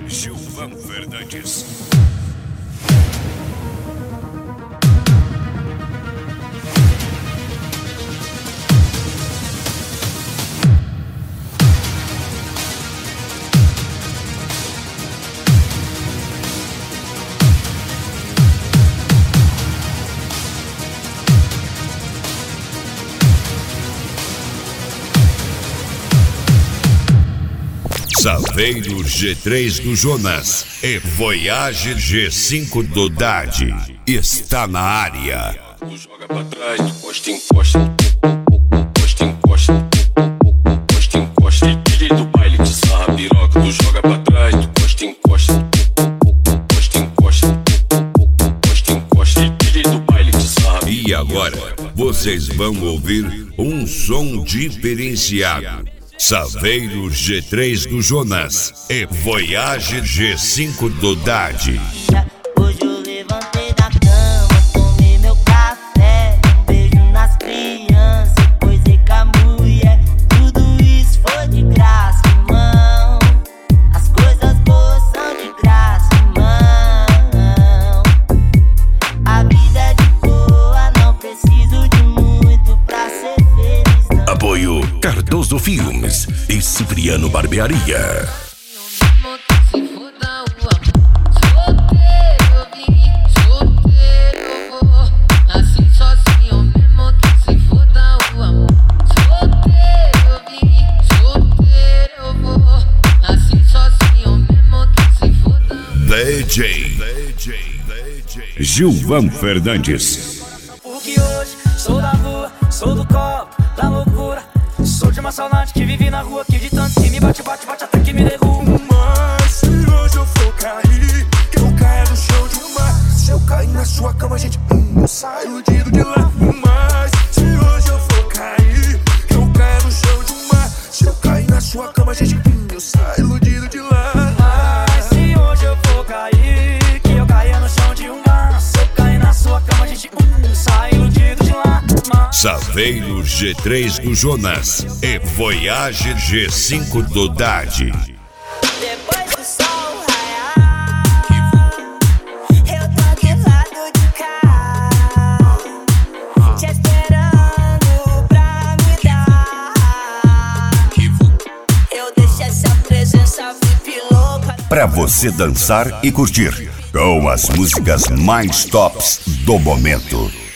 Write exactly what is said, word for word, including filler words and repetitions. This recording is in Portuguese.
Gilvan Fernandes. Saveiro G três do Jonas e Voyage G cinco do Dade está na área. Tu joga pra trás, tu encosta, encosta, encosta, encosta, encosta, encosta. D J do baile de sarra piroca. Tu joga pra trás, tu encosta, encosta, encosta, encosta, encosta, encosta. D J do baile de sarra. E agora vocês vão ouvir um som diferenciado. Saveiro G três do Jonas e Voyage G cinco do Dade. Hoje eu levantei da cama, tomei meu café, um beijo nas crianças, coisei com a mulher. Tudo isso foi de graça, irmão. As coisas boas são de graça, irmão. A vida é de boa, não preciso de muito pra ser feliz, não. Apoio Cardoso Filmes e Cipriano Barbearia. D J Gilvan Fernandes. Porque hoje sou da rua, sou do copo, da loucura. Sou de uma saudade que vive na rua, que de tanto que me bate, bate, bate até que me derruba. Mas se hoje eu for cair, que eu caia no chão de um mar. Se eu cair na sua cama, gente, hum, eu saio iludido de lá. Mas se hoje eu for cair, que eu caia no chão de um mar. Se eu cair na sua cama, gente, hum, eu saio iludido de lá. Mas se hoje eu for cair, que eu caia no chão de um mar. Se eu cair na sua cama, gente, hum, eu saio iludido de lá. Mas Saveiro G três do Jonas e Voyage G cinco do Dade. Depois do sol raiar, eu tô aqui lado de cá, te esperando pra me dar. Eu deixo essa presença V I P louca Pra você dançar e curtir com as músicas mais tops do momento.